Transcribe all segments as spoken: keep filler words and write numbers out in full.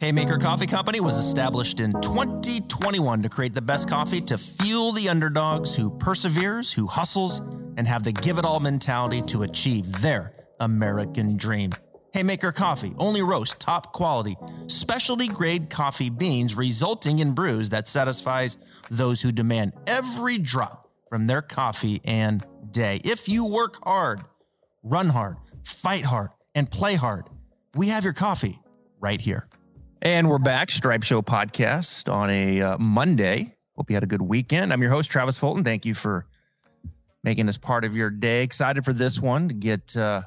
Haymaker Coffee Company was established in twenty twenty-one to create the best coffee to fuel the underdogs who perseveres, who hustles, and have the give-it-all mentality to achieve their American dream. Haymaker Coffee only roasts top quality, specialty grade coffee beans, resulting in brews that satisfies those who demand every drop from their coffee and day. If you work hard, run hard, fight hard, and play hard, we have your coffee right here. And we're back, Stripe Show podcast on a uh, Monday. Hope you had a good weekend. I'm your host, Travis Fulton. Thank you for making this part of your day. Excited for this one to get uh,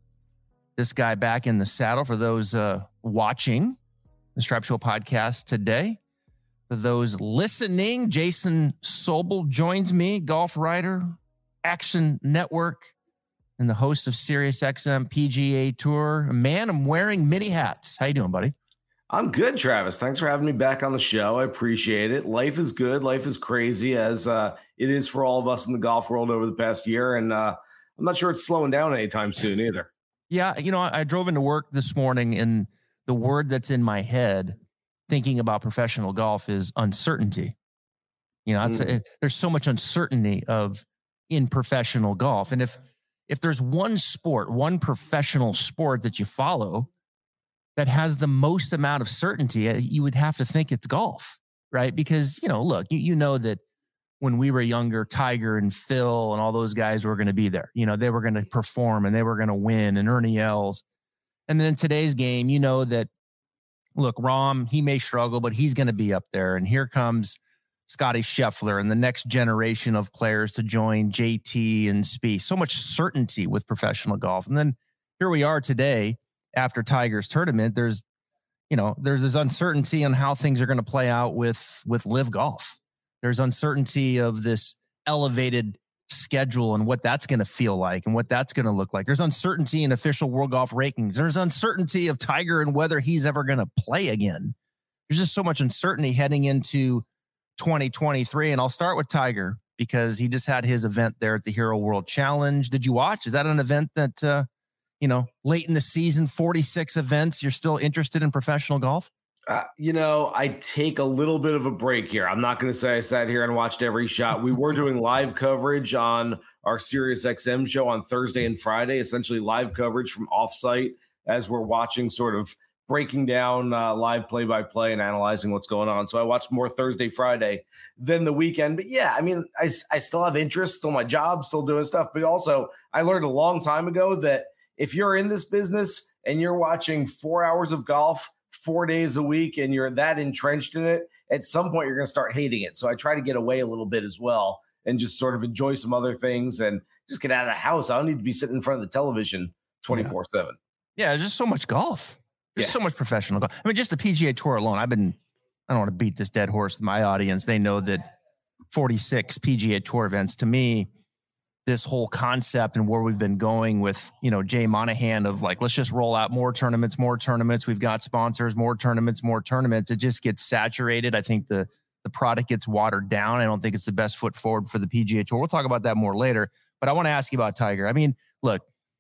this guy back in the saddle for those uh, watching the Stripe Show podcast today. For those listening, Jason Sobel joins me, golf writer, Action Network, and the host of SiriusXM P G A Tour. Man, I'm wearing mini hats. How you doing, buddy? I'm good, Travis. Thanks for having me back on the show. I appreciate it. Life is good. Life is crazy, as uh, it is for all of us in the golf world over the past year. And uh, I'm not sure it's slowing down anytime soon either. Yeah, you know, I drove into work this morning, and the word that's in my head thinking about professional golf is uncertainty. You know, it's, mm. it, there's so much uncertainty of in professional golf. And if if there's one sport, one professional sport that you follow that has the most amount of certainty, you would have to think it's golf, right? Because, you know, look, you, you know that when we were younger, Tiger and Phil and all those guys were going to be there. You know, they were going to perform and they were going to win, and Ernie Els. And then in today's game, you know that, look, Rahm, he may struggle, but he's going to be up there. And here comes Scotty Scheffler and the next generation of players to join J T and Spieth. So much certainty with professional golf. And then here we are today after Tiger's tournament. There's, you know, there's this uncertainty on how things are going to play out with, with Live Golf. There's uncertainty of this elevated schedule and what that's going to feel like and what that's going to look like. There's uncertainty in official World Golf rankings. There's uncertainty of Tiger and whether he's ever going to play again. There's just so much uncertainty heading into twenty twenty-three. And I'll start with Tiger because he just had his event there at the Hero World Challenge. Did you watch? Is that an event that, uh, you know, late in the season, forty-six events, you're still interested in professional golf? Uh, you know, I take a little bit of a break here. I'm not going to say I sat here and watched every shot. We were doing live coverage on our SiriusXM show on Thursday and Friday, essentially live coverage from offsite as we're watching, sort of breaking down uh, live play-by-play and analyzing what's going on. So I watched more Thursday, Friday than the weekend. But yeah, I mean, I, I still have interest, still my job, still doing stuff. But also I learned a long time ago that if you're in this business and you're watching four hours of golf four days a week and you're that entrenched in it, at some point you're going to start hating it. So I try to get away a little bit as well and just sort of enjoy some other things and just get out of the house. I don't need to be sitting in front of the television twenty-four seven. Yeah, there's just so much golf. There's yeah. so much professional golf. I mean, just the P G A Tour alone. I've been, I don't want to beat this dead horse with my audience. They know that forty-six P G A Tour events, to me, this whole concept and where we've been going with, you know, Jay Monahan of like, let's just roll out more tournaments, more tournaments. We've got sponsors, more tournaments, more tournaments. It just gets saturated. I think the, the product gets watered down. I don't think it's the best foot forward for the P G A Tour. We'll talk about that more later, but I want to ask you about Tiger. I mean, look,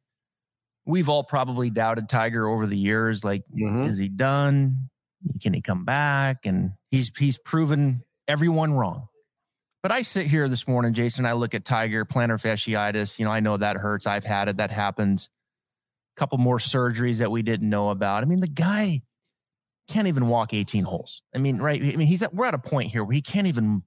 we've all probably doubted Tiger over the years. Like, mm-hmm. is he done? Can he come back? And he's, he's proven everyone wrong. But I sit here this morning, Jason, I look at Tiger, plantar fasciitis. You know, I know that hurts. I've had it. That happens. A couple more surgeries that we didn't know about. I mean, the guy can't even walk eighteen holes. I mean, right. I mean, he's at, we're at a point here where he can't even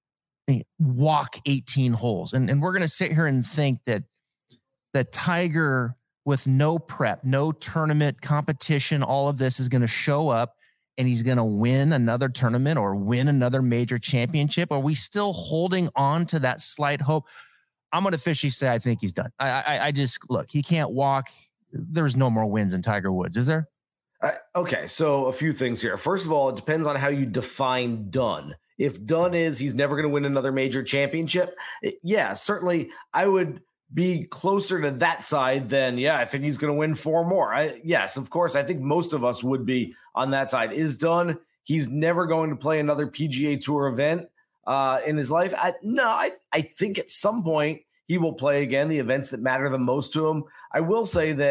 walk eighteen holes. And, and we're going to sit here and think that, that Tiger, with no prep, no tournament competition, all of this is going to show up and he's going to win another tournament or win another major championship? Are we still holding on to that slight hope? I'm going to officially say I think he's done. I, I, I just, look, he can't walk. There's no more wins in Tiger Woods, is there? Uh, okay, so a few things here. First of all, it depends on how you define done. If done is he's never going to win another major championship, it, yeah, certainly I would be closer to that side than, yeah, I think he's going to win four more. I, yes, of course. I think most of us would be on that side. Is done. He's never going to play another P G A Tour event uh, in his life. I, no, I, I think at some point he will play again the events that matter the most to him. I will say that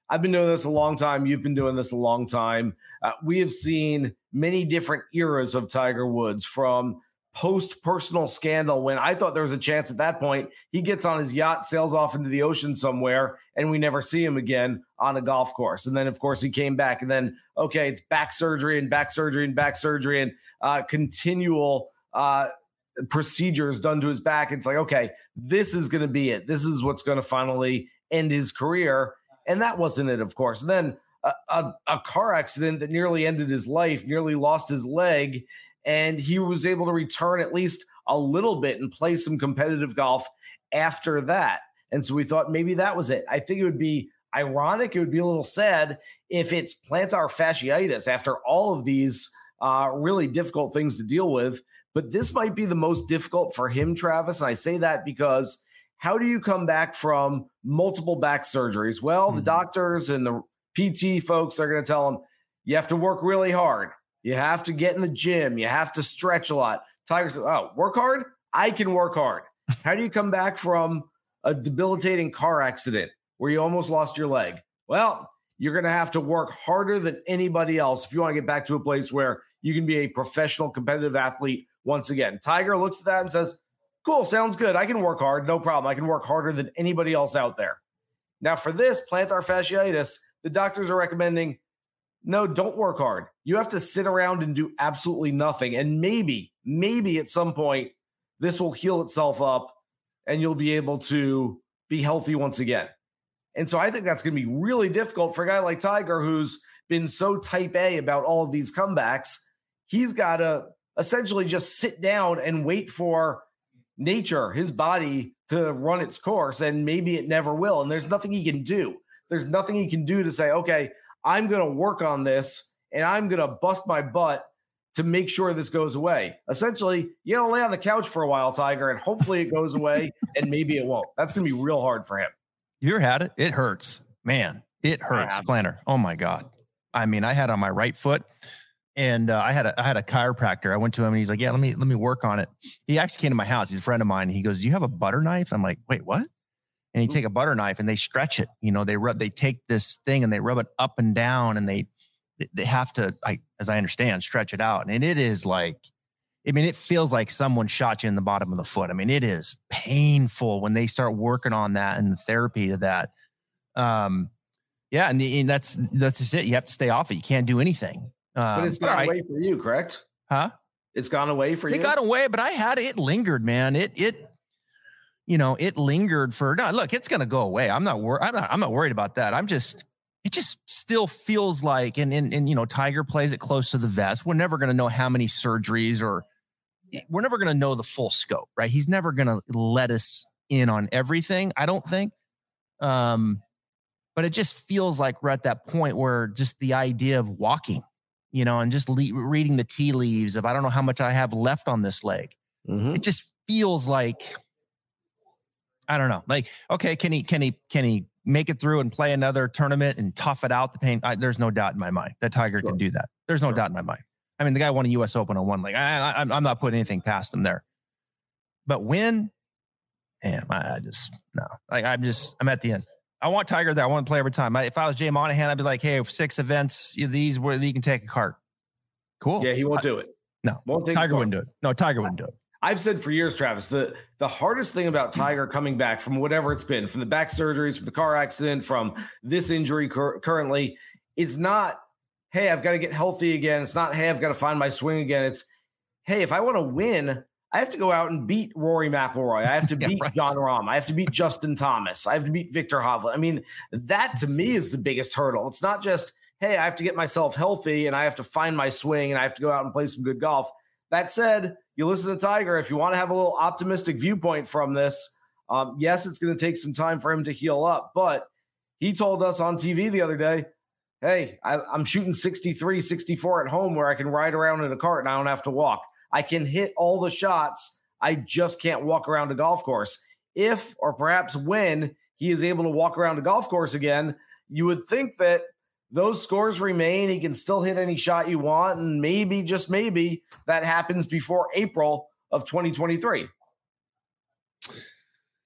I've been doing this a long time. You've been doing this a long time. Uh, we have seen many different eras of Tiger Woods, from post-personal scandal, when I thought there was a chance at that point he gets on his yacht, sails off into the ocean somewhere, and we never see him again on a golf course. And then, of course, he came back, and then, okay, it's back surgery and back surgery and back surgery and uh, continual uh, procedures done to his back. It's like, okay, this is going to be it. This is what's going to finally end his career. And that wasn't it, of course. And then a, a, a car accident that nearly ended his life, nearly lost his leg, and he was able to return at least a little bit and play some competitive golf after that. And so we thought maybe that was it. I think it would be ironic. It would be a little sad if it's plantar fasciitis after all of these uh, really difficult things to deal with. But this might be the most difficult for him, Travis. And I say that because how do you come back from multiple back surgeries? Well, mm-hmm. the doctors and the P T folks are going to tell him, you have to work really hard. You have to get in the gym. You have to stretch a lot. Tiger says, oh, work hard? I can work hard. How do you come back from a debilitating car accident where you almost lost your leg? Well, you're going to have to work harder than anybody else if you want to get back to a place where you can be a professional competitive athlete once again. Tiger looks at that and says, cool, sounds good. I can work hard. No problem. I can work harder than anybody else out there. Now, for this plantar fasciitis, the doctors are recommending, no, don't work hard. You have to sit around and do absolutely nothing. And maybe, maybe at some point, this will heal itself up and you'll be able to be healthy once again. And so I think that's going to be really difficult for a guy like Tiger, who's been so type A about all of these comebacks. He's got to essentially just sit down and wait for nature, his body, to run its course. And maybe it never will. And there's nothing he can do. There's nothing he can do to say, okay, I'm going to work on this and I'm going to bust my butt to make sure this goes away. Essentially, you got to lay on the couch for a while, Tiger, and hopefully it goes away, and maybe it won't. That's going to be real hard for him. You ever had it? It hurts, man. It hurts, plantar. Oh my God. I mean, I had it on my right foot, and uh, I had a I had a chiropractor. I went to him and he's like, yeah, let me let me work on it. He actually came to my house. He's a friend of mine. He goes, do you have a butter knife? I'm like, wait, what? And you take a butter knife and they stretch it. You know, they rub, they take this thing and they rub it up and down, and they, they have to, I, as I understand, stretch it out. And it is like, I mean, it feels like someone shot you in the bottom of the foot. I mean, it is painful when they start working on that and the therapy to that. Um, yeah. And, the, and that's, that's just it. You have to stay off it. You can't do anything. Um, but it's gone right. away for you, correct? Huh? It's gone away for you? It got away, but I had it. It lingered, man. It, it, you know, it lingered for, no, look, it's going to go away. I'm not worried. I'm not, I'm not worried about that. I'm just, it just still feels like, and, and, and, you know, Tiger plays it close to the vest. We're never going to know how many surgeries, or we're never going to know the full scope, right? He's never going to let us in on everything, I don't think. Um, but it just feels like we're at that point where just the idea of walking, you know, and just le- reading the tea leaves of, I don't know how much I have left on this leg. Mm-hmm. It just feels like, I don't know. Like, okay, can he, can he, can he make it through and play another tournament and tough it out the pain? I, there's no doubt in my mind that Tiger sure. can do that. There's no sure. doubt in my mind. I mean, the guy won a U S Open on one leg. I, I, I'm not putting anything past him there. But when, man, I, I just, no. Like, I'm just, I'm at the end. I want Tiger there. I want to play every time. I, if I was Jay Monahan, I'd be like, hey, six events, these where you can take a cart. Cool. Yeah, he won't I, do it. No, won't take Tiger wouldn't do it. No, Tiger wouldn't do it. I've said for years, Travis, the, the hardest thing about Tiger coming back from whatever it's been, from the back surgeries, from the car accident, from this injury cur- currently, it's not, hey, I've got to get healthy again. It's not, hey, I've got to find my swing again. It's, hey, if I want to win, I have to go out and beat Rory McIlroy. I have to yeah, beat right. Jon Rahm. I have to beat Justin Thomas. I have to beat Victor Hovland. I mean, that to me is the biggest hurdle. It's not just, hey, I have to get myself healthy and I have to find my swing and I have to go out and play some good golf. That said, you listen to Tiger, if you want to have a little optimistic viewpoint from this, um, yes, it's going to take some time for him to heal up, but he told us on T V the other day, hey, I, I'm shooting sixty-three, sixty-four at home where I can ride around in a cart and I don't have to walk. I can hit all the shots. I just can't walk around a golf course. If, or perhaps when, he is able to walk around a golf course again, you would think that those scores remain. He can still hit any shot you want. And maybe, just maybe, that happens before April of twenty twenty-three.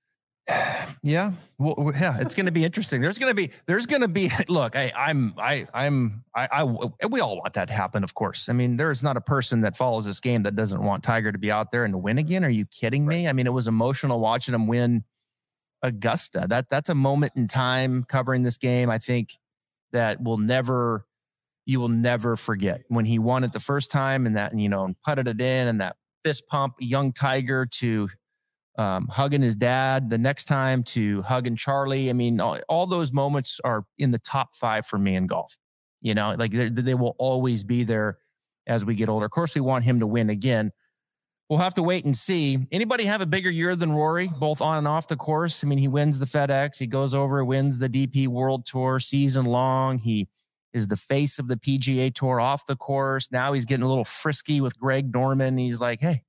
Yeah. Well, yeah, it's going to be interesting. There's going to be, there's going to be, look, I, I'm, I, I'm, I, I, we all want that to happen, of course. I mean, there's not a person that follows this game that doesn't want Tiger to be out there and to win again. Are you kidding me? Right. I mean, it was emotional watching him win Augusta. That, that's a moment in time covering this game. I think that will never, you will never forget when he won it the first time and that, you know, and putted it in and that fist pump, young Tiger to, Um, hugging his dad the next time to hugging Charlie. I mean, all, all those moments are in the top five for me in golf. You know, like they, they will always be there as we get older. Of course, we want him to win again. We'll have to wait and see. Anybody have a bigger year than Rory, both on and off the course? I mean, he wins the FedEx. He goes over, wins the D P World Tour season long. He is the face of the P G A Tour off the course. Now he's getting a little frisky with Greg Norman. He's like, hey,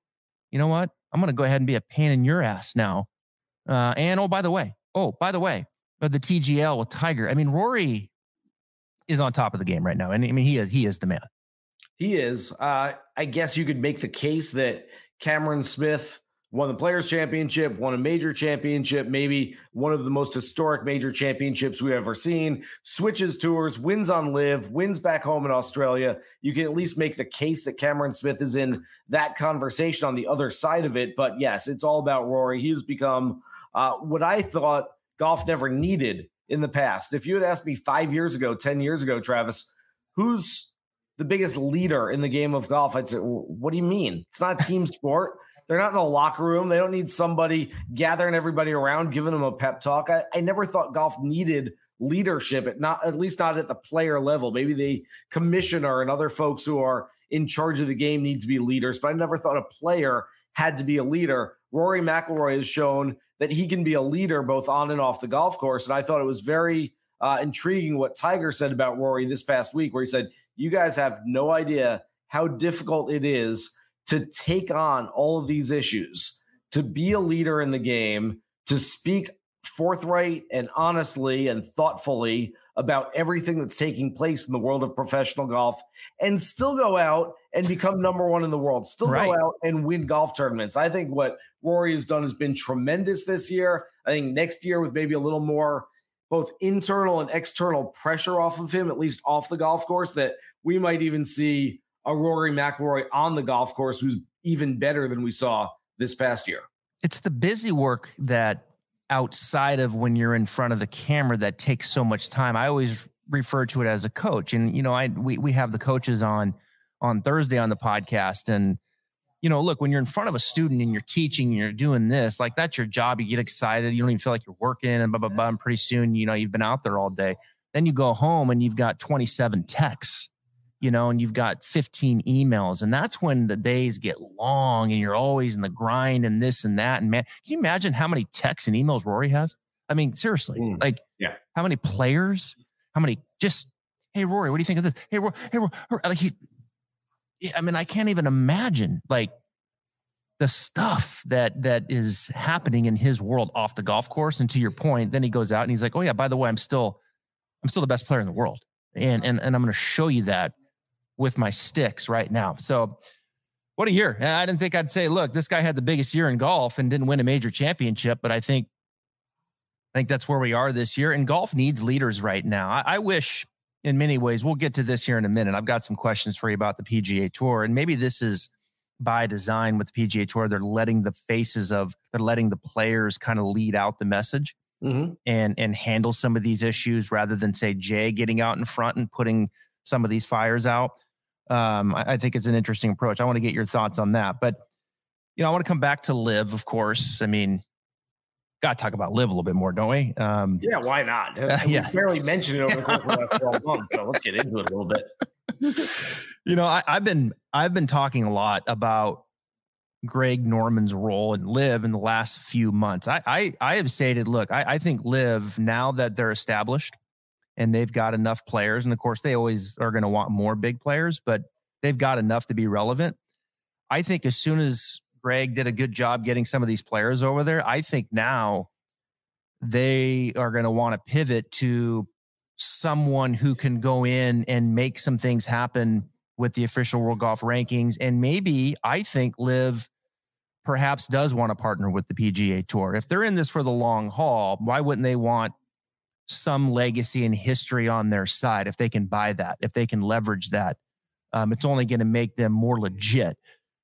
you know what? I'm going to go ahead and be a pain in your ass now. Uh, and, oh, by the way, oh, by the way, uh, the T G L with Tiger. I mean, Rory is on top of the game right now. And I mean, he is, he is the man. He is. Uh, I guess you could make the case that Cameron Smith won the Players' Championship, won a major championship, maybe one of the most historic major championships we've ever seen, switches tours, wins on Live, wins back home in Australia. You can at least make the case that Cameron Smith is in that conversation on the other side of it. But yes, it's all about Rory. He has become uh, what I thought golf never needed in the past. If you had asked me five years ago, ten years ago, Travis, who's the biggest leader in the game of golf, I'd say, what do you mean? It's not a team sport. They're not in the locker room. They don't need somebody gathering everybody around, giving them a pep talk. I, I never thought golf needed leadership, at not at least not at the player level. Maybe the commissioner and other folks who are in charge of the game need to be leaders, but I never thought a player had to be a leader. Rory McIlroy has shown that he can be a leader both on and off the golf course, and I thought it was very uh, intriguing what Tiger said about Rory this past week, where he said, you guys have no idea how difficult it is to take on all of these issues, to be a leader in the game, to speak forthright and honestly and thoughtfully about everything that's taking place in the world of professional golf, and still go out and become number one in the world, still right. go out and win golf tournaments. I think what Rory has done has been tremendous this year. I think next year, with maybe a little more both internal and external pressure off of him, at least off the golf course, that we might even see a Rory McIlroy on the golf course who's even better than we saw this past year. It's the busy work that outside of when you're in front of the camera that takes so much time. I always refer to it as a coach. And, you know, I, we, we have the coaches on, on Thursday on the podcast. And, you know, look, when you're in front of a student and you're teaching and you're doing this, like that's your job. You get excited. You don't even feel like you're working and blah, blah, blah. And pretty soon, you know, you've been out there all day. Then you go home and you've got twenty-seven texts, you know, and you've got fifteen emails, and that's when the days get long and you're always in the grind and this and that. And man, can you imagine how many texts and emails Rory has? I mean, seriously, mm, like yeah. how many players, how many just, hey, Rory, what do you think of this? Hey, Rory, hey, Rory, like he, I mean, I can't even imagine like the stuff that, that is happening in his world off the golf course. And to your point, then he goes out and he's like, oh yeah, by the way, I'm still, I'm still the best player in the world. And, and, and I'm going to show you that with my sticks right now. So what a year. I didn't think I'd say, look, this guy had the biggest year in golf and didn't win a major championship, but I think, I think that's where we are this year. And golf needs leaders right now. I, I wish in many ways, we'll get to this here in a minute. I've got some questions for you about the P G A Tour, and maybe this is by design with the P G A Tour. They're letting the faces of, they're letting the players kind of lead out the message. Mm-hmm. and and handle some of these issues rather than say Jay getting out in front and putting some of these fires out. Um, I, I think it's an interesting approach. I want to get your thoughts on that. But, you know, I want to come back to Live, of course. I mean, got to talk about Live a little bit more, don't we? Um, yeah, why not? Uh, we yeah. barely mentioned it over the course of the last twelve months, so let's get into it a little bit. You know, I, I've been I've been talking a lot about Greg Norman's role in Live in the last few months. I I, I have stated, look, I, I think Live, now that they're established and they've got enough players, and of course they always are going to want more big players, but they've got enough to be relevant. I think as soon as Greg did a good job getting some of these players over there, I think now they are going to want to pivot to someone who can go in and make some things happen with the official World Golf Rankings. And maybe I think Live perhaps does want to partner with the P G A Tour. If they're in this for the long haul, why wouldn't they want some legacy and history on their side if they can buy that, if they can leverage that? Um, it's only going to make them more legit.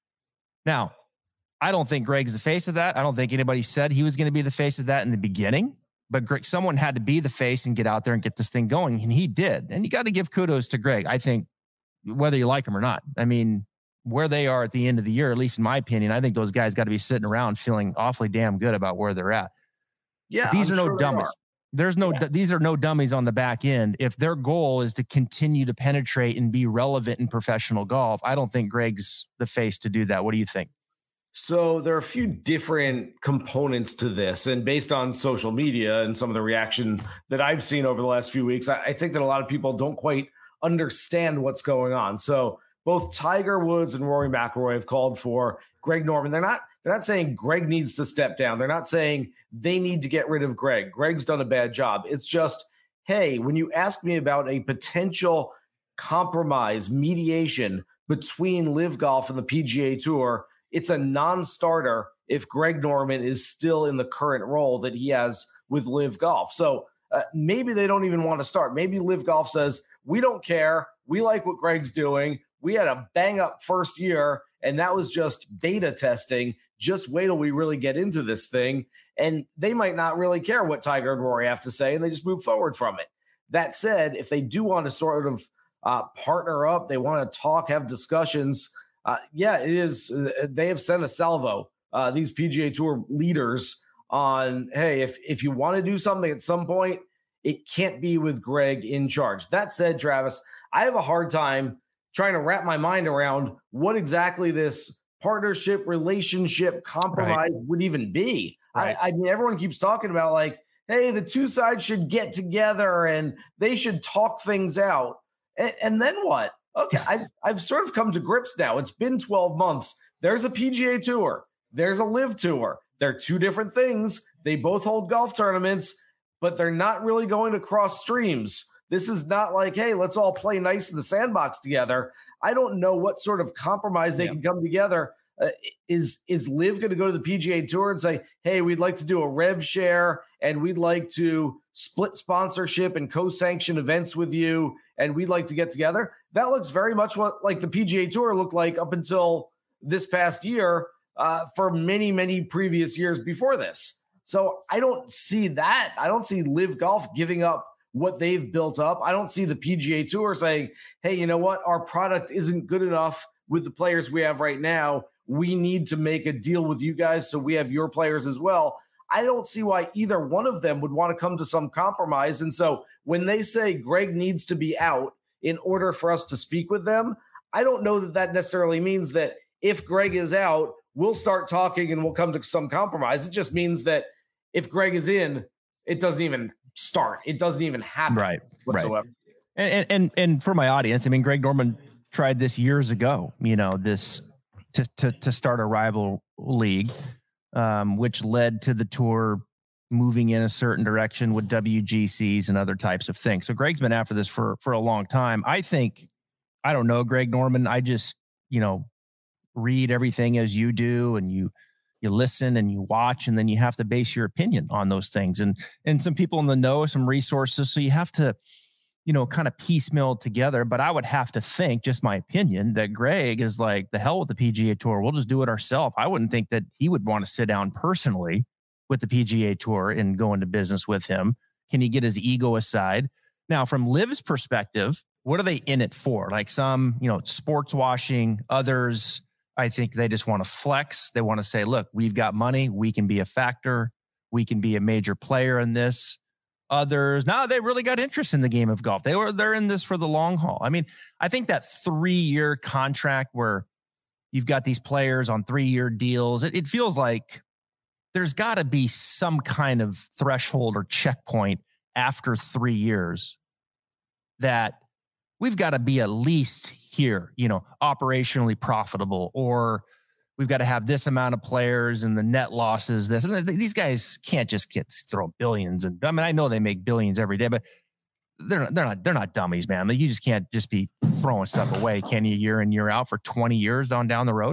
Now, I don't think Greg's the face of that. I don't think anybody said he was going to be the face of that in the beginning, but Greg, someone had to be the face and get out there and get this thing going, and he did. And you got to give kudos to Greg, I think, whether you like him or not. I mean, where they are at the end of the year, at least in my opinion, I think those guys got to be sitting around feeling awfully damn good about where they're at. Yeah, these I'm are no sure dummies. There's no, yeah. these are no dummies on the back end. If their goal is to continue to penetrate and be relevant in professional golf, I don't think Greg's the face to do that. What do you think? So there are a few different components to this, and based on social media and some of the reaction that I've seen over the last few weeks, I, I think that a lot of people don't quite understand what's going on. So both Tiger Woods and Rory McIlroy have called for Greg Norman. They're not, they're not saying Greg needs to step down. They're not saying they need to get rid of Greg. Greg's done a bad job. It's just, hey, when you ask me about a potential compromise, mediation between Live Golf and the P G A Tour, it's a non-starter if Greg Norman is still in the current role that he has with Live Golf. So uh, maybe they don't even want to start. Maybe Live Golf says, we don't care. We like what Greg's doing. We had a bang up first year, and that was just beta testing. Just wait till we really get into this thing. And they might not really care what Tiger and Rory have to say, and they just move forward from it. That said, if they do want to sort of uh, partner up, they want to talk, have discussions, uh, yeah, it is. Uh, they have sent a salvo, uh, these P G A Tour leaders, on, hey, if, if you want to do something at some point, it can't be with Greg in charge. That said, Travis, I have a hard time trying to wrap my mind around what exactly this partnership, relationship, compromise right. would even be. Right. I, I mean, everyone keeps talking about like, hey, the two sides should get together and they should talk things out. And, and then what? Okay, I, I've sort of come to grips now. It's been twelve months. There's a P G A Tour. There's a Live Tour. They're two different things. They both hold golf tournaments, but they're not really going to cross streams. This is not like, hey, let's all play nice in the sandbox together. I don't know what sort of compromise they yeah. can come together. Uh, is is Liv going to go to the P G A Tour and say, hey, we'd like to do a rev share and we'd like to split sponsorship and co-sanction events with you and we'd like to get together? That looks very much what like the P G A Tour looked like up until this past year uh, for many, many previous years before this. So I don't see that. I don't see Live Golf giving up what they've built up. I don't see the P G A Tour saying, hey, you know what? Our product isn't good enough with the players we have right now. We need to make a deal with you guys so we have your players as well. I don't see why either one of them would want to come to some compromise. And so when they say Greg needs to be out in order for us to speak with them, I don't know that that necessarily means that if Greg is out, we'll start talking and we'll come to some compromise. It just means that if Greg is in, it doesn't even start. It doesn't even happen right, whatsoever. Right. And, and, and for my audience, I mean, Greg Norman tried this years ago, you know, this to, to, to start a rival league, um, which led to the tour moving in a certain direction with W G Cs and other types of things. So Greg's been after this for, for a long time. I think, I don't know, Greg Norman, I just, you know, read everything as you do and you, you listen and you watch, and then you have to base your opinion on those things. And, and some people in the know, some resources. So you have to, you know, kind of piecemeal together. But I would have to think, just my opinion, that Greg is like, the hell with the P G A Tour. We'll just do it ourselves. I wouldn't think that he would want to sit down personally with the P G A Tour and go into business with him. Can he get his ego aside? Now, from Liv's perspective, what are they in it for? Like some, you know, sports washing, others, I think they just want to flex. They want to say, look, we've got money. We can be a factor. We can be a major player in this. Others, now they really got interest in the game of golf. They were, they're in this for the long haul. I mean, I think that three-year contract where you've got these players on three-year deals, it, it feels like there's got to be some kind of threshold or checkpoint after three years that we've got to be at least here, you know, operationally profitable, or we've got to have this amount of players and the net losses. This, I mean, these guys can't just get throw billions. And I mean, I know they make billions every day, but they're not, they're not, they're not dummies, man. Like, you just can't just be throwing stuff away, can you, year in, year out for twenty years on down the road?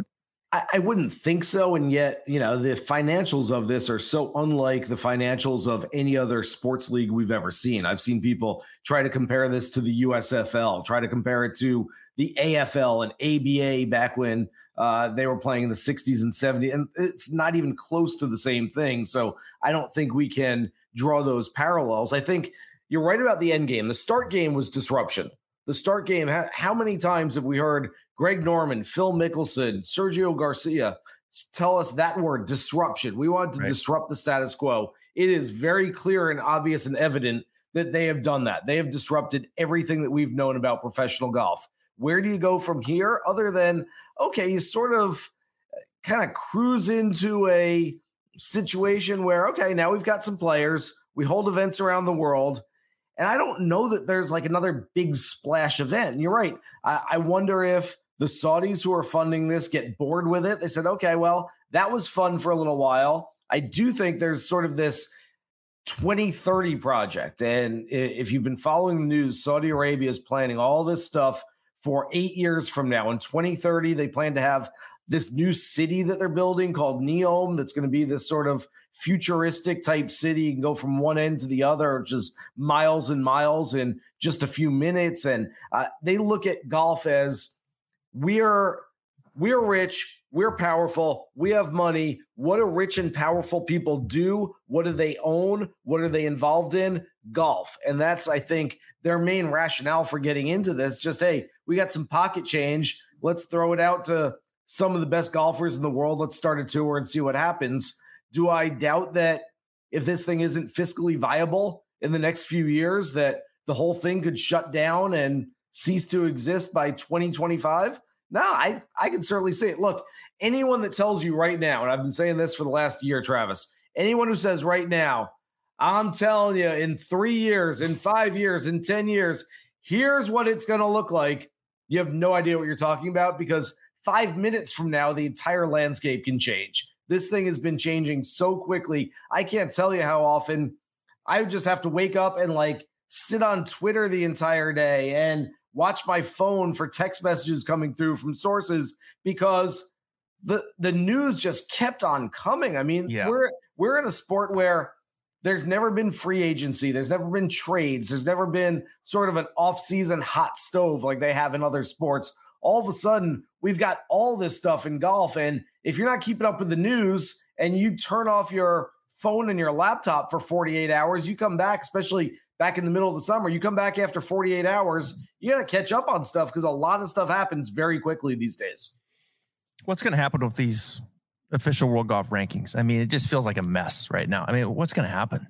I, I wouldn't think so. And yet, you know, the financials of this are so unlike the financials of any other sports league we've ever seen. I've seen people try to compare this to the U S F L, try to compare it to the A F L and A B A back when uh, they were playing in the sixties and seventies. And it's not even close to the same thing. So I don't think we can draw those parallels. I think you're right about the end game. The start game was disruption. The start game, how, how many times have we heard Greg Norman, Phil Mickelson, Sergio Garcia tell us that word, disruption? We want to right. disrupt the status quo. It is very clear and obvious and evident that they have done that. They have disrupted everything that we've known about professional golf. Where do you go from here other than, okay, you sort of kind of cruise into a situation where, okay, now we've got some players. We hold events around the world. And I don't know that there's like another big splash event. And you're right. I, I wonder if the Saudis who are funding this get bored with it. They said, okay, well, that was fun for a little while. I do think there's sort of this twenty thirty project. And if you've been following the news, Saudi Arabia is planning all this stuff for eight years from now. In twenty thirty, they plan to have this new city that they're building called Neom. That's going to be this sort of futuristic type city. You can go from one end to the other, which is miles and miles in just a few minutes. And uh, they look at golf as we're, we're rich, we're powerful, we have money. What do rich and powerful people do? What do they own? What are they involved in? Golf. And that's, I think, their main rationale for getting into this. Just, hey, we got some pocket change. Let's throw it out to some of the best golfers in the world. Let's start a tour and see what happens. Do I doubt that if this thing isn't fiscally viable in the next few years, that the whole thing could shut down and cease to exist by twenty twenty-five? No, I, I can certainly see it. Look, anyone that tells you right now, and I've been saying this for the last year, Travis, anyone who says right now, I'm telling you, in three years, in five years, in ten years, here's what it's going to look like, you have no idea what you're talking about, because five minutes from now, the entire landscape can change. This thing has been changing so quickly. I can't tell you how often I would just have to wake up and like sit on Twitter the entire day and watch my phone for text messages coming through from sources because the the news just kept on coming. I mean, yeah. we're we're in a sport where there's never been free agency. There's never been trades. There's never been sort of an off-season hot stove like they have in other sports. All of a sudden, we've got all this stuff in golf. And if you're not keeping up with the news and you turn off your phone and your laptop for forty-eight hours, you come back, especially back in the middle of the summer, you come back after forty-eight hours, you got to catch up on stuff because a lot of stuff happens very quickly these days. What's going to happen with these official World Golf rankings? I mean, it just feels like a mess right now. I mean, what's going to happen?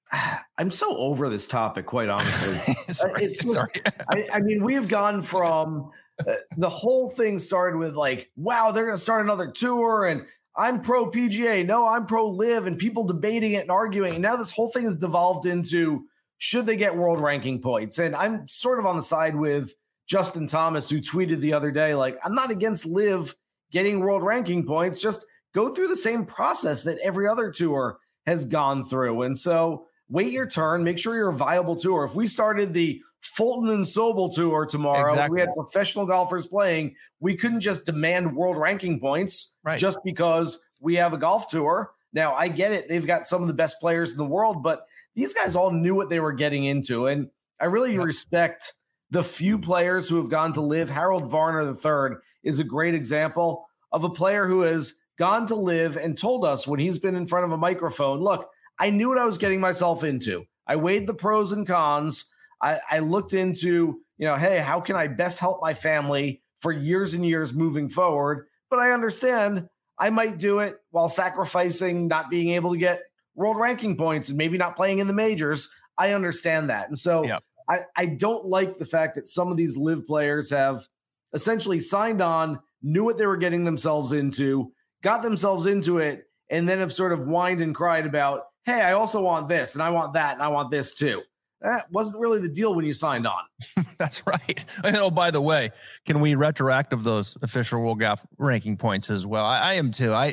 I'm so over this topic, quite honestly. sorry, it's just, sorry. I, I mean, we have gone from uh, the whole thing started with like, wow, they're going to start another tour and I'm pro P G A. No, I'm pro live, and people debating it and arguing. And now this whole thing has devolved into, should they get world ranking points? And I'm sort of on the side with Justin Thomas, who tweeted the other day, like, I'm not against live getting world ranking points. Just go through the same process that every other tour has gone through. And so wait your turn, make sure you're a viable tour. If we started the Fulton and Sobel tour tomorrow, exactly. we had professional golfers playing, we couldn't just demand world ranking points right. just because we have a golf tour. Now, I get it. They've got some of the best players in the world, but these guys all knew what they were getting into. And I really yep. respect the few players who have gone to live. Harold Varner the third is a great example of a player who has gone to live and told us when he's been in front of a microphone, look, I knew what I was getting myself into. I weighed the pros and cons. I, I looked into, you know, hey, how can I best help my family for years and years moving forward? But I understand I might do it while sacrificing not being able to get world ranking points and maybe not playing in the majors. I understand that. And so yep. I, I don't like the fact that some of these live players have essentially signed on, knew what they were getting themselves into, got themselves into it, and then have sort of whined and cried about, hey, I also want this, and I want that, and I want this too. That wasn't really the deal when you signed on. That's right. And oh, by the way, can we retroactive those official World Golf ranking points as well? I, I am too. I,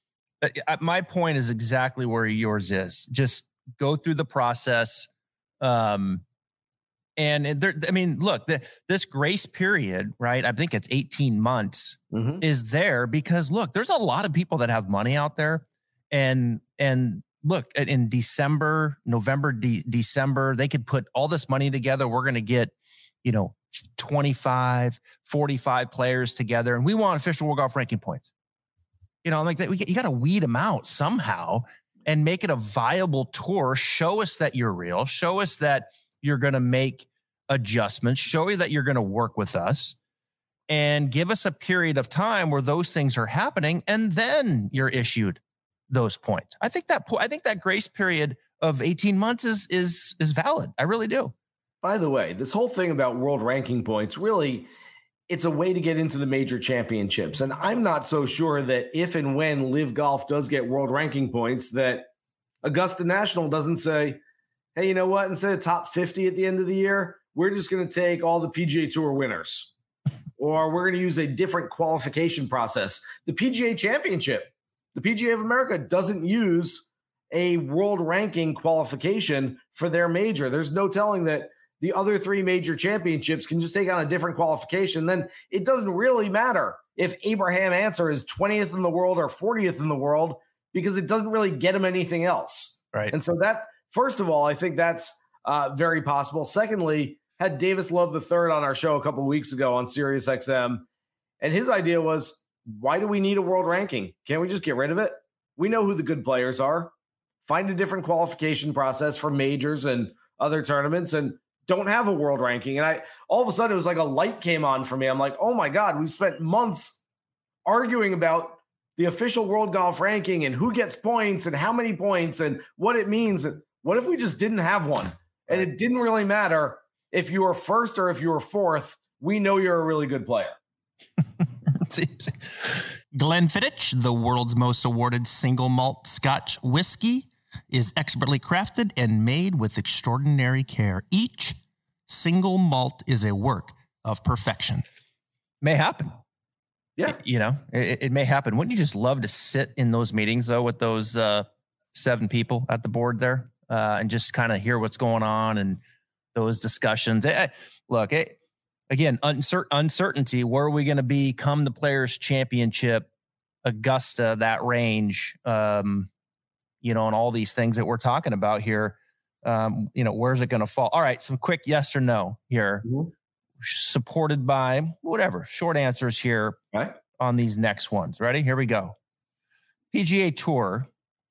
I my point is exactly where yours is. Just go through the process, um, And there, I mean, look, the, this grace period, right? I think it's eighteen months mm-hmm. is there because look, there's a lot of people that have money out there, and and look, in December, November, de- December, they could put all this money together. We're going to get, you know, twenty-five, forty-five players together, and we want official World Golf Ranking points. You know, like that, we you got to weed them out somehow and make it a viable tour. Show us that you're real. Show us that you're going to make adjustments, show you that you're going to work with us, and give us a period of time where those things are happening, and then you're issued those points. I think that I think that grace period of eighteen months is is is valid. I really do. By the way, this whole thing about world ranking points, really, it's a way to get into the major championships. And I'm not so sure that if and when Live Golf does get world ranking points, that Augusta National doesn't say, hey, you know what? Instead of top fifty at the end of the year, we're just going to take all the P G A Tour winners, or we're going to use a different qualification process. The P G A Championship, the P G A of America doesn't use a world ranking qualification for their major. There's no telling that the other three major championships can just take on a different qualification. Then it doesn't really matter if Abraham Ancer is twentieth in the world or fortieth in the world, because it doesn't really get him anything else. Right. And so that, first of all, I think that's uh, very possible. Secondly, had Davis Love the third on our show a couple of weeks ago on Sirius X M, and his idea was, why do we need a world ranking? Can't we just get rid of it? We know who the good players are. Find a different qualification process for majors and other tournaments, and don't have a world ranking. And I, all of a sudden, it was like a light came on for me. I'm like, oh my God, we've spent months arguing about the official World Golf Ranking and who gets points and how many points and what it means. And what if we just didn't have one? And it didn't really matter if you were first or if you were fourth. We know you're a really good player. Glenfiddich, the world's most awarded single malt Scotch whiskey, is expertly crafted and made with extraordinary care. Each single malt is a work of perfection. May happen. Yeah. You know, it, it may happen. Wouldn't you just love to sit in those meetings, though, with those uh, seven people at the board there uh, and just kind of hear what's going on and those discussions? I, I, look, it, again, uncer- uncertainty. Where are we going to be come the Players' Championship, Augusta, that range, um, you know, and all these things that we're talking about here? Um, you know, where's it going to fall? All right, some quick yes or no here. Mm-hmm. Supported by whatever short answers here right on these next ones. Ready? Here we go. P G A Tour.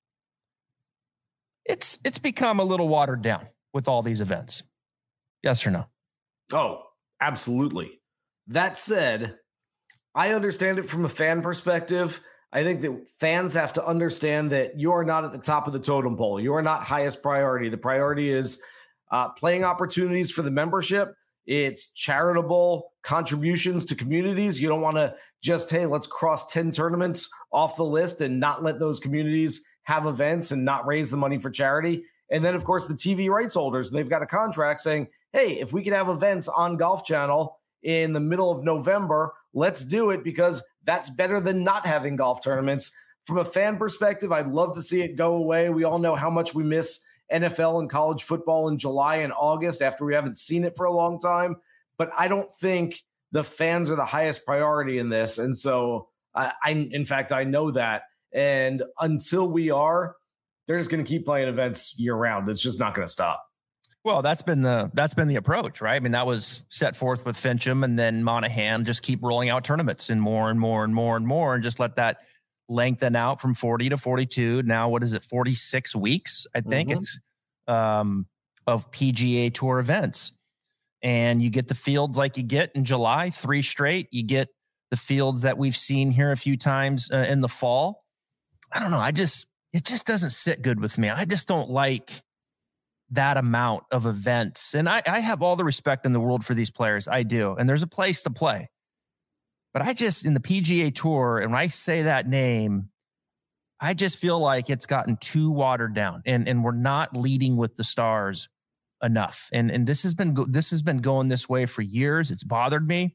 It's it's become a little watered down with all these events. Yes or no? Oh, absolutely. That said, I understand it from a fan perspective. I think that fans have to understand that you are not at the top of the totem pole. You are not highest priority. The priority is uh, playing opportunities for the membership. It's charitable contributions to communities. You don't want to just, hey, let's cross ten tournaments off the list and not let those communities have events and not raise the money for charity. And then, of course, the T V rights holders, they've got a contract saying, hey, if we could have events on Golf Channel in the middle of November, let's do it, because that's better than not having golf tournaments. From a fan perspective, I'd love to see it go away. We all know how much we miss N F L and college football in July and August after we haven't seen it for a long time. But I don't think the fans are the highest priority in this. And so I, I in fact, I know that. And until we are, they're just going to keep playing events year round. It's just not going to stop. Well, that's been the, that's been the approach, right? I mean, that was set forth with Fincham, and then Monahan just keep rolling out tournaments and more and more and more and more, and just let that lengthen out from forty to forty-two. Now, what is it? forty-six weeks, I think mm-hmm. it's um, of P G A Tour events. And you get the fields like you get in July, three straight. You get the fields that we've seen here a few times uh, in the fall. I don't know. I just, it just doesn't sit good with me. I just don't like that amount of events. And I, I have all the respect in the world for these players. I do. And there's a place to play. But I just, in the P G A Tour, and when I say that name, I just feel like it's gotten too watered down, and, and we're not leading with the stars enough. And, and this has been, go- this has been going this way for years. It's bothered me.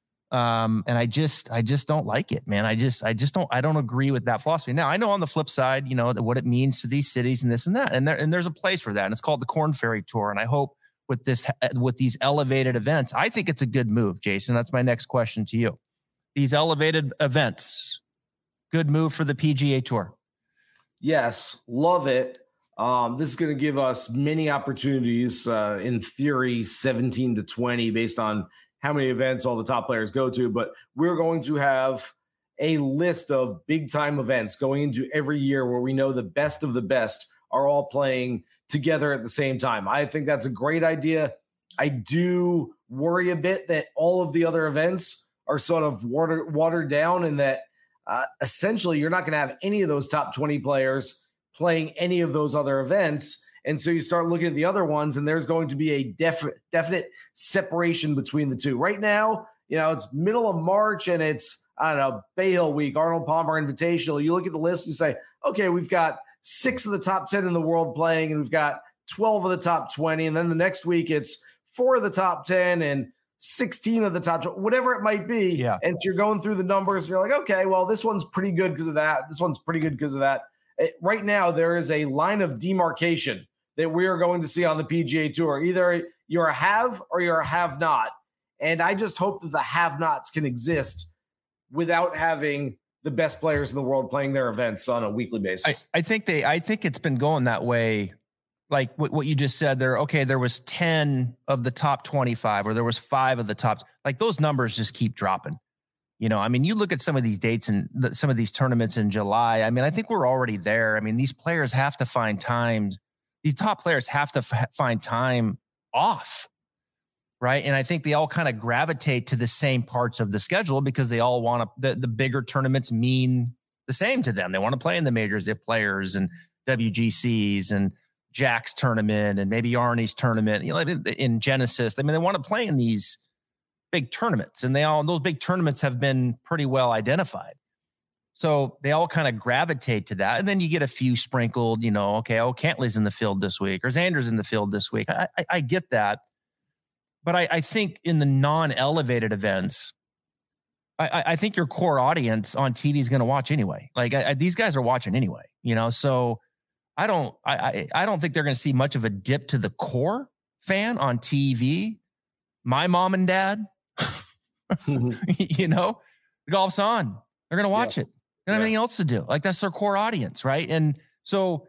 Um, and I just, I just don't like it, man. I just, I just don't, I don't agree with that philosophy. Now, I know on the flip side, you know, what it means to these cities and this and that, and there, and there's a place for that. And it's called the Corn Ferry Tour. And I hope with this, with these elevated events. I think it's a good move, Jason. That's my next question to you. These elevated events, good move for the P G A Tour. Yes, love it. Um, this is going to give us many opportunities, uh, in theory, seventeen to twenty, based on how many events all the top players go to. But we're going to have a list of big time events going into every year where we know the best of the best are all playing together at the same time. I think that's a great idea. I do worry a bit that all of the other events are sort of water, watered down, and that uh, essentially you're not going to have any of those top twenty players playing any of those other events. And so you start looking at the other ones, and there's going to be a def- definite separation between the two. Right now, you know, it's middle of March and it's, I don't know, Bay Hill Week, Arnold Palmer Invitational. You look at the list and you say, okay, we've got six of the top ten in the world playing, and we've got twelve of the top twenty. And then the next week it's four of the top ten and sixteen of the top twenty, whatever it might be. Yeah. And so you're going through the numbers. And you're like, okay, well, this one's pretty good because of that. This one's pretty good because of that. It, right now, there is a line of demarcation that we are going to see on the P G A Tour. Either you're a have or you're a have not. And I just hope that the have nots can exist without having the best players in the world playing their events on a weekly basis. I, I think they, I think it's been going that way. Like what, what you just said there. Okay. There was ten of the top twenty-five, or there was five of the top, like those numbers just keep dropping. You know, I mean, you look at some of these dates and some of these tournaments in July. I mean, I think we're already there. I mean, these players have to find times. These top players have to f- find time off. Right. And I think they all kind of gravitate to the same parts of the schedule because they all want to, the, the bigger tournaments mean the same to them. They want to play in the majors. They have players and W G Cs and Jack's tournament and maybe Arnie's tournament, you know, in Genesis. I mean, they want to play in these big tournaments, and they all, those big tournaments have been pretty well identified. So they all kind of gravitate to that. And then you get a few sprinkled, you know, okay, oh, Cantley's in the field this week, or Xander's in the field this week. I, I, I get that. But I, I think in the non-elevated events, I, I think your core audience on T V is going to watch anyway. Like I, I, these guys are watching anyway, you know. So I don't, I, I, I don't think they're going to see much of a dip to the core fan on T V. My mom and dad, you know, the golf's on. They're going to watch yeah. it. They don't have yeah. anything else to do. Like that's their core audience, right? And so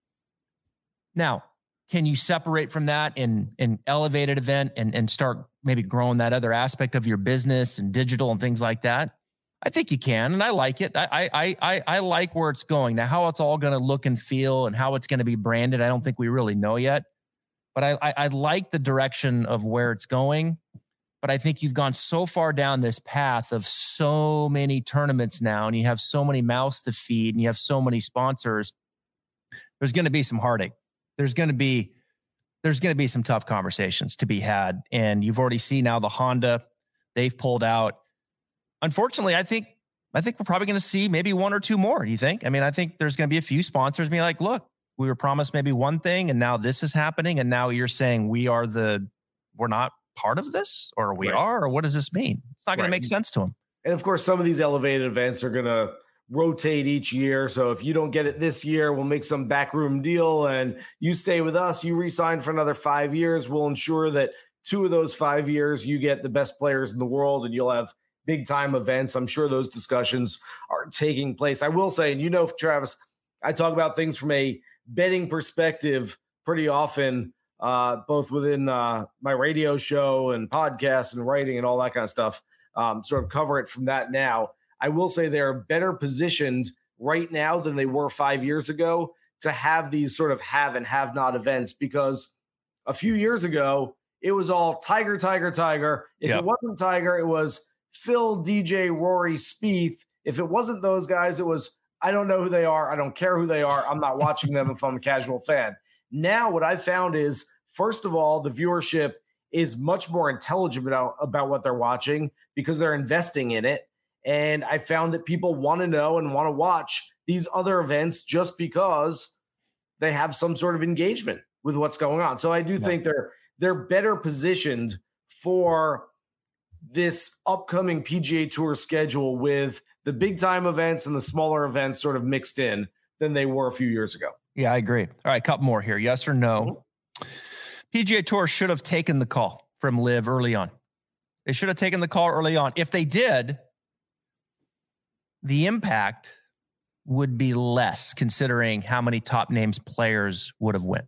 now, can you separate from that in an elevated event and, and start maybe growing that other aspect of your business and digital and things like that? I think you can, and I like it. I I I I like where it's going. Now, how it's all going to look and feel and how it's going to be branded, I don't think we really know yet. But I, I I like the direction of where it's going. But I think you've gone so far down this path of so many tournaments now, and you have so many mouths to feed, and you have so many sponsors. There's going to be some heartache. There's going to be there's going to be some tough conversations to be had. And you've already seen now the Honda, they've pulled out. Unfortunately, I think I think we're probably going to see maybe one or two more. You think? I mean, I think there's going to be a few sponsors being like, look, we were promised maybe one thing, and now this is happening, and now you're saying we are the we're not part of this, or we right. are, or what does this mean? It's not going right. to make sense to them. And of course, some of these elevated events are going to rotate each year. So if you don't get it this year, we'll make some backroom deal and you stay with us, you re-sign for another five years. We'll ensure that two of those five years, you get the best players in the world and you'll have big time events. I'm sure those discussions are taking place. I will say, and you know, Travis, I talk about things from a betting perspective pretty often, uh, both within uh, my radio show and podcasts and writing and all that kind of stuff, um, sort of cover it from that now. I will say they're better positioned right now than they were five years ago to have these sort of have and have not events, because a few years ago, it was all Tiger, Tiger, Tiger. If yep. it wasn't Tiger, it was Phil, D J, Rory, Spieth. If it wasn't those guys, it was, I don't know who they are. I don't care who they are. I'm not watching them if I'm a casual fan. Now what I've found is, first of all, the viewership is much more intelligent about, about what they're watching because they're investing in it. And I found that people want to know and want to watch these other events just because they have some sort of engagement with what's going on. So I do yeah. think they're they're better positioned for this upcoming P G A Tour schedule with the big time events and the smaller events sort of mixed in than they were a few years ago. Yeah, I agree. All right, a couple more here. Yes or no? Mm-hmm. P G A Tour should have taken the call from Liv early on. They should have taken the call early on. If they did, the impact would be less considering how many top names players would have went.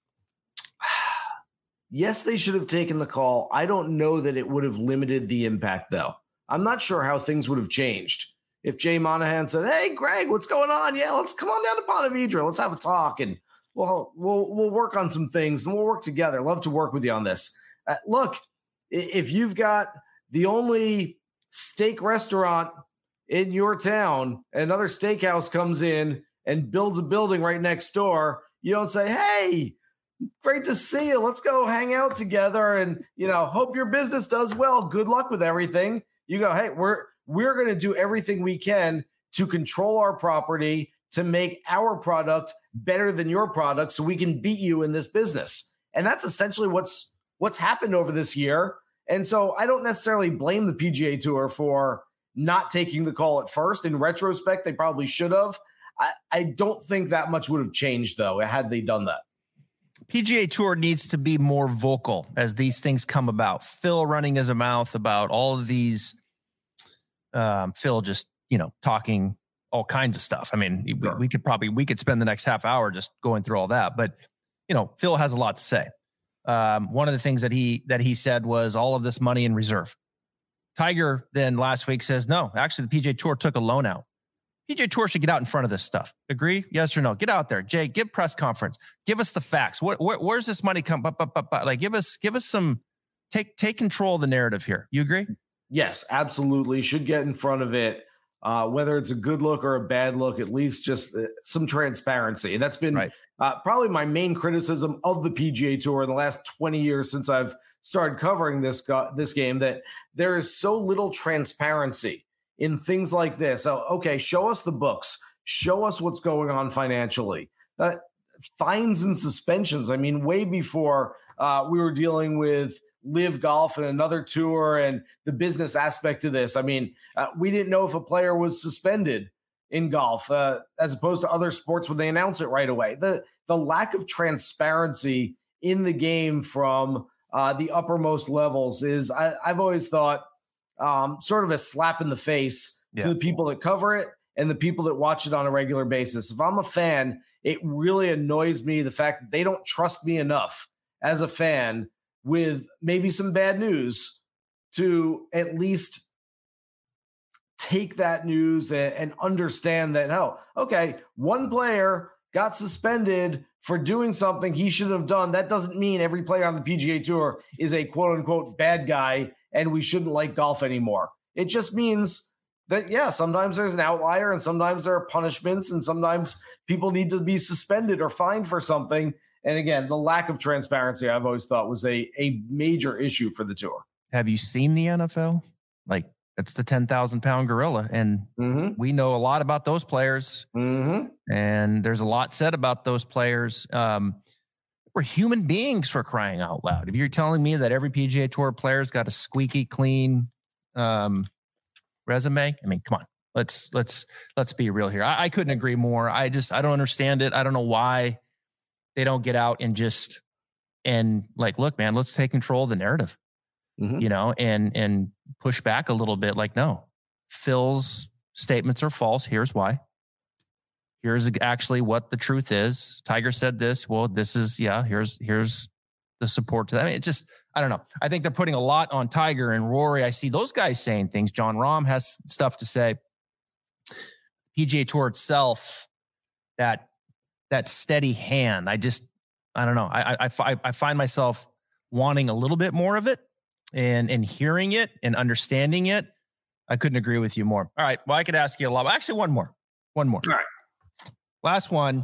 Yes, they should have taken the call. I don't know that it would have limited the impact, though. I'm not sure how things would have changed if Jay Monahan said, "Hey, Greg, what's going on? Yeah, let's come on down to Ponte Vedra. Let's have a talk, and we'll we'll we'll work on some things, and we'll work together. Love to work with you on this." Uh, look, if you've got the only steak restaurant in your town, another steakhouse comes in and builds a building right next door, you don't say, "Hey, great to see you. Let's go hang out together, and you know, hope your business does well. Good luck with everything." You go, "Hey, we're we're going to do everything we can to control our property, to make our product better than your product, so we can beat you in this business." And that's essentially what's what's happened over this year. And so I don't necessarily blame the P G A Tour for not taking the call at first. In retrospect, they probably should have. I, I don't think that much would have changed, though, had they done that. P G A Tour needs to be more vocal as these things come about. Phil running his mouth about all of these. Um, Phil just, you know, talking all kinds of stuff. I mean, sure. we, we could probably, we could spend the next half hour just going through all that. But, you know, Phil has a lot to say. Um, one of the things that he, that he said was all of this money in reserve. Tiger then last week says, no, actually the P G A Tour took a loan out. P G A Tour should get out in front of this stuff. Agree? Yes or no? Get out there. Jay, give press conference. Give us the facts. Where, where, where's this money come? But, but, but, but, like, give us, give us some, take, take control of the narrative here. You agree? Yes, absolutely. Should get in front of it. Uh, whether it's a good look or a bad look, at least just uh, some transparency. And that's been right. uh, probably my main criticism of the P G A Tour in the last twenty years since I've started covering this, go- this game, that there is so little transparency in things like this. So, okay, show us the books. Show us what's going on financially. Uh, fines and suspensions. I mean, way before uh, we were dealing with Live Golf and another tour and the business aspect of this. I mean, uh, we didn't know if a player was suspended in golf uh, as opposed to other sports when they announce it right away. The the lack of transparency in the game from uh, the uppermost levels is, I, I've always thought, um, sort of a slap in the face yeah. to the people that cover it and the people that watch it on a regular basis. If I'm a fan, it really annoys me the fact that they don't trust me enough as a fan with maybe some bad news to at least take that news and, and understand that, oh, okay, one player got suspended for doing something he shouldn't have done. That doesn't mean every player on the P G A Tour is a quote unquote bad guy and we shouldn't like golf anymore. It just means that, yeah, sometimes there's an outlier and sometimes there are punishments and sometimes people need to be suspended or fined for something. And again, the lack of transparency, I've always thought was a, a major issue for the tour. Have you seen the N F L? Like, it's the ten thousand pound gorilla. And mm-hmm. we know a lot about those players. Mm-hmm. And there's a lot said about those players. Um, we're human beings, for crying out loud. If you're telling me that every P G A Tour player's got a squeaky clean um, resume, I mean, come on. Let's let's let's be real here. I, I couldn't agree more. I just I don't understand it. I don't know why they don't get out and just and like, look, man, let's take control of the narrative, mm-hmm. you know, and and push back a little bit. Like, no, Phil's statements are false. Here's why. Here's actually what the truth is. Tiger said this. Well, this is, yeah, here's here's the support to that. I mean, it just, I don't know. I think they're putting a lot on Tiger and Rory. I see those guys saying things. John Rahm has stuff to say. P G A Tour itself, that that steady hand. I just, I don't know. I, I, I find myself wanting a little bit more of it and, and hearing it and understanding it. I couldn't agree with you more. All right. Well, I could ask you a lot. Actually, one more, one more. All right. Last one.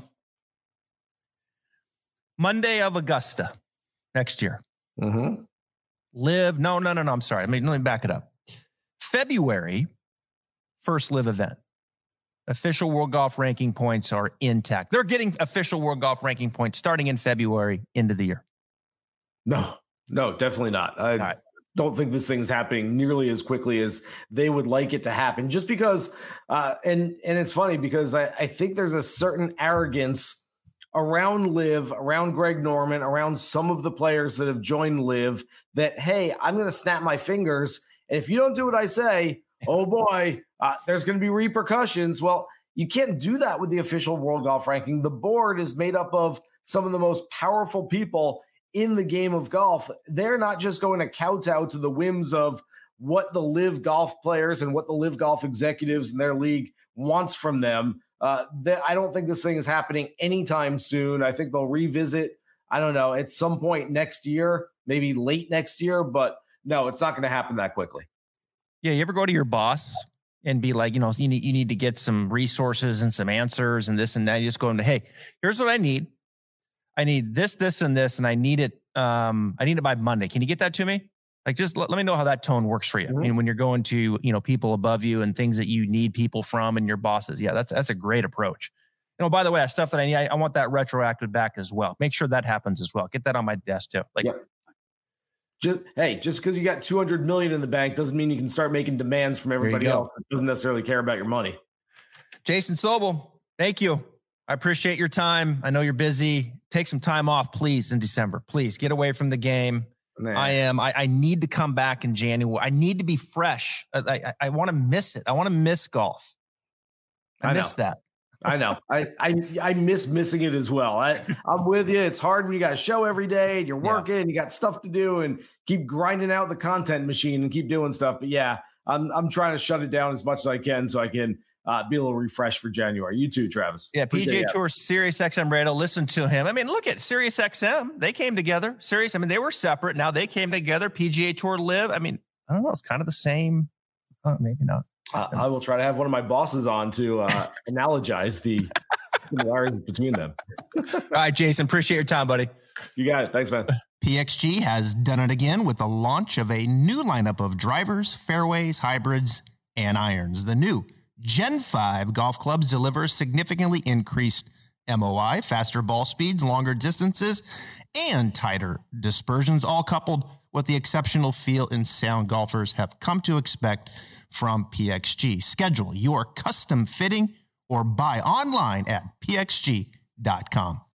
Monday of Augusta next year. Mm-hmm. Live. No, no, no, no. I'm sorry. I mean, let me back it up. February, first Live event. Official World Golf ranking points are intact. They're getting official World Golf ranking points starting in February into the year. No, no, definitely not. I right. don't think this thing's happening nearly as quickly as they would like it to happen. Just because, uh, and and it's funny because I, I think there's a certain arrogance around Liv, around Greg Norman, around some of the players that have joined Liv that, hey, I'm going to snap my fingers. And if you don't do what I say, oh boy, uh, there's going to be repercussions. Well, you can't do that with the official World Golf Ranking. The board is made up of some of the most powerful people in the game of golf. They're not just going to kowtow to the whims of what the Liv Golf players and what the Liv Golf executives in their league wants from them. Uh, that I don't think this thing is happening anytime soon. I think they'll revisit, I don't know, at some point next year, maybe late next year, but no, it's not going to happen that quickly. Yeah, you ever go to your boss and be like, you know, you need you need to get some resources and some answers and this and that. You just go into, hey, here's what I need. I need this, this, and this, and I need it. Um, I need it by Monday. Can you get that to me? Like, just let, let me know how that tone works for you. Mm-hmm. I mean, when you're going to, you know, people above you and things that you need people from and your bosses. Yeah, that's that's a great approach. You know, by the way, that stuff that I need, I, I want that retroactive back as well. Make sure that happens as well. Get that on my desk too. Like, yep. just hey, just because you got two hundred million in the bank doesn't mean you can start making demands from everybody else that doesn't necessarily care about your money. Jason Sobel, thank you. I appreciate your time. I know you're busy. Take some time off, please, in December. Please get away from the game. Man. I am. I, I need to come back in January. I need to be fresh. I I, I want to miss it. I want to miss golf. I, I miss that. I know. I, I I miss missing it as well. I, I'm with you. It's hard when you got a show every day and you're working, yeah. you got stuff to do and keep grinding out the content machine and keep doing stuff. But yeah, I'm I'm trying to shut it down as much as I can so I can uh, be a little refreshed for January. You too, Travis. Yeah, P G A Tour, Sirius X M Radio. Listen to him. I mean, look at Sirius X M. They came together. Sirius. I mean, they were separate. Now they came together. P G A Tour Live. I mean, I don't know. It's kind of the same. Oh, maybe not. Uh, I will try to have one of my bosses on to uh, analogize the similarities between them. All right, Jason. Appreciate your time, buddy. You got it. Thanks, man. P X G has done it again with the launch of a new lineup of drivers, fairways, hybrids, and irons. The new Gen five golf clubs deliver significantly increased M O I, faster ball speeds, longer distances, and tighter dispersions, all coupled with the exceptional feel and sound golfers have come to expect from P X G. Schedule your custom fitting or buy online at P X G dot com.